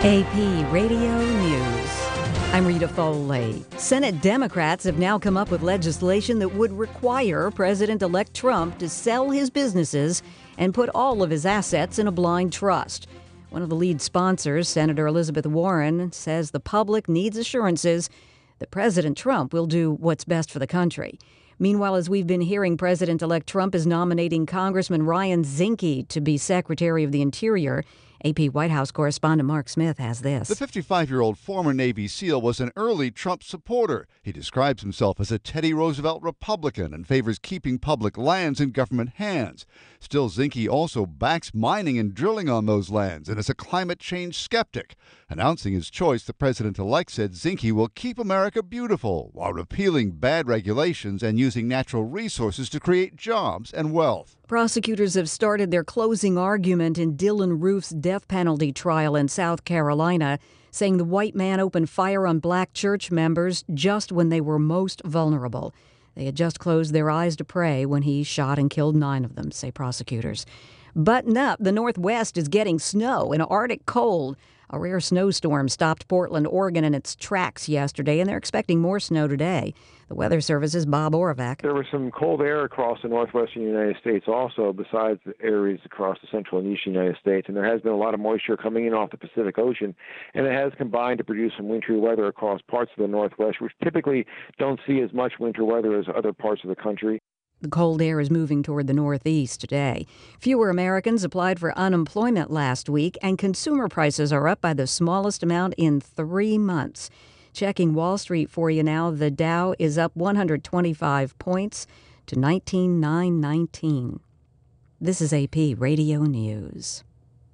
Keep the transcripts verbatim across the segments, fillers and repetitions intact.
A P Radio News. I'm Rita Foley. Senate Democrats have now come up with legislation that would require President-elect Trump to sell his businesses and put all of his assets in a blind trust. One of the lead sponsors, Senator Elizabeth Warren, says the public needs assurances that President Trump will do what's best for the country. Meanwhile, as we've been hearing, President-elect Trump is nominating Congressman Ryan Zinke to be Secretary of the Interior. A P White House correspondent Mark Smith has this. The fifty-five-year-old former Navy SEAL was an early Trump supporter. He describes himself as a Teddy Roosevelt Republican and favors keeping public lands in government hands. Still, Zinke also backs mining and drilling on those lands and is a climate change skeptic. Announcing his choice, the president-elect said Zinke will keep America beautiful while repealing bad regulations and using natural resources to create jobs and wealth. Prosecutors have started their closing argument in Dylann Roof's death penalty trial in South Carolina, saying the white man opened fire on black church members just when they were most vulnerable. They had just closed their eyes to pray when he shot and killed nine of them, say prosecutors. Button up, the Northwest is getting snow and Arctic cold. A rare snowstorm stopped Portland, Oregon in its tracks yesterday, and they're expecting more snow today. The Weather Service's Bob Oravec. There was some cold air across the northwestern United States also, besides the areas across the central and eastern United States. And there has been a lot of moisture coming in off the Pacific Ocean, and it has combined to produce some wintry weather across parts of the Northwest, which typically don't see as much winter weather as other parts of the country. The cold air is moving toward the Northeast today. Fewer Americans applied for unemployment last week, and consumer prices are up by the smallest amount in three months. Checking Wall Street for you now, the Dow is up one hundred twenty-five points to nineteen thousand nine hundred nineteen. This is A P Radio News.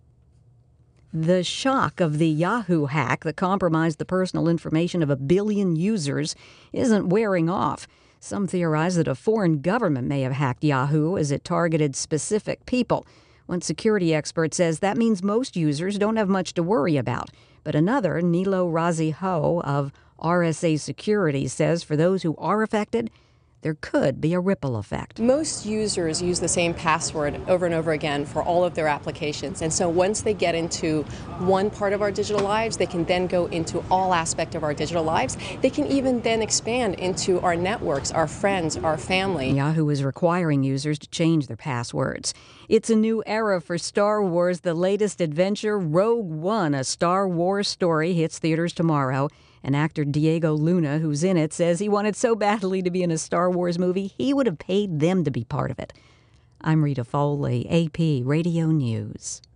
The shock of the Yahoo hack that compromised the personal information of a billion users isn't wearing off. Some theorize that a foreign government may have hacked Yahoo as it targeted specific people. One security expert says that means most users don't have much to worry about. But another, Nilo Razi-Ho of R S A Security, says for those who are affected, there could be a ripple effect. Most users use the same password over and over again for all of their applications. And so once they get into one part of our digital lives, they can then go into all aspects of our digital lives. They can even then expand into our networks, our friends, our family. Yahoo is requiring users to change their passwords. It's a new era for Star Wars. The latest adventure, Rogue One, a Star Wars story, hits theaters tomorrow. And actor Diego Luna, who's in it, says he wanted so badly to be in a Star Wars movie, he would have paid them to be part of it. I'm Rita Foley, A P Radio News.